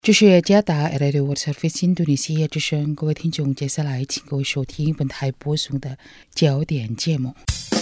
这是加达 Radio World Service 印度尼西亚之声，各位听众，接下来请各位收听本台播送的焦点节目。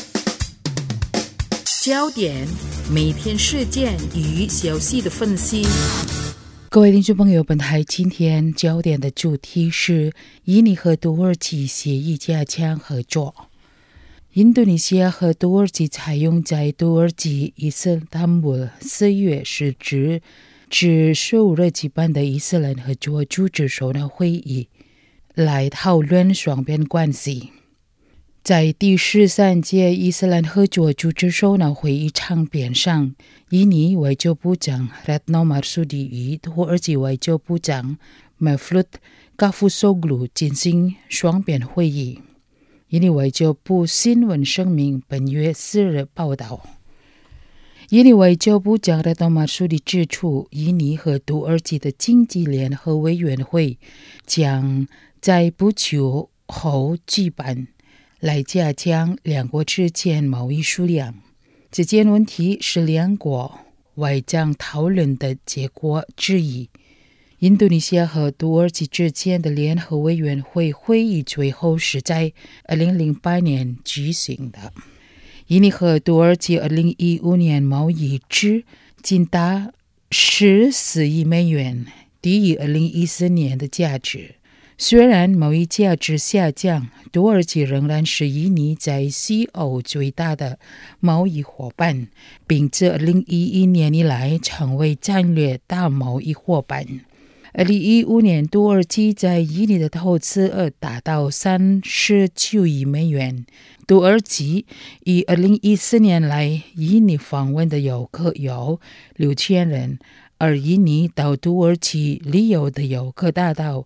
焦点，每天事件与消息的分析。 各位听众朋友，本台今天焦点的主题是印尼和土耳其协议加强合作。印度尼西亚和土耳其采用在土耳其伊斯坦布尔4月10日至15日举办的伊斯兰合作组织首脑会议来讨论双边关系。在第13届伊斯兰合作组织首脑会议场边上，印尼外交部长 Retno Marsudi 与土耳其外交部长 Mevlut Cavusoglu 进行双边会议。印尼外交部新闻声明本月4日报道，印尼外交部长 Retno Marsudi 指出，印尼和土耳其的经济联合委员会将在不久后举办，来加强两国之间贸易数量。这件问题是两国外长讨论的结果之一。印度尼西亚和土耳其之间的联合委员会会议最后是在2008年举行的。印尼和土耳其2015年贸易值仅达14亿美元，低于2014年的价值。虽然贸易价值下降，土耳其仍然是印尼在西欧最大的贸易伙伴，并自2011年以来成为战略大贸易伙伴。2015年，土耳其在印尼的投资额达到39亿美元。土耳其以2014年来印尼访问的游客有6000人，而印尼到土耳其旅游的游客达到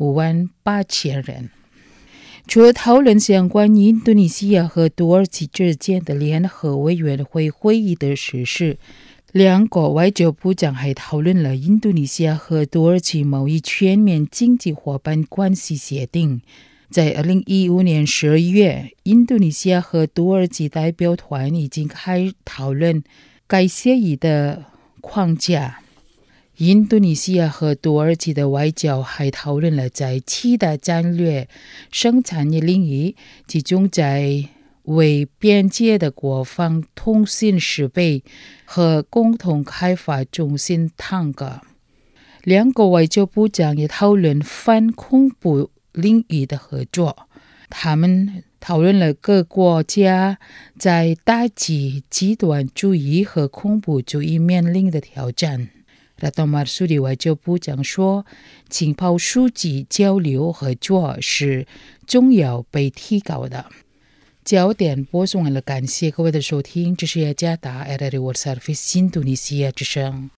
58000人。除了讨论相关印度尼西亚和土耳其之间的联合委员会会议的实施，两国外交部长还讨论了印度尼西亚和土耳其贸易全面经济伙伴关系协定。在2015年12月，印度尼西亚和土耳其代表团已经开讨论该协议的框架。印度尼西亚和土耳其的外交还讨论了在7大战略生产业领域，集中在为边界的国防通信设备和共同开发中心探戈。两国外交部长也讨论反恐怖领域的合作。他们讨论了各国家在打击极端主义和恐怖主义面临的挑战。Retno Marsudi 外交部长说，情报数据交流合作是重要被提高的。焦点播送完了，感谢各位的收听，这是雅加达 Radio World Service 印度尼西亚之声。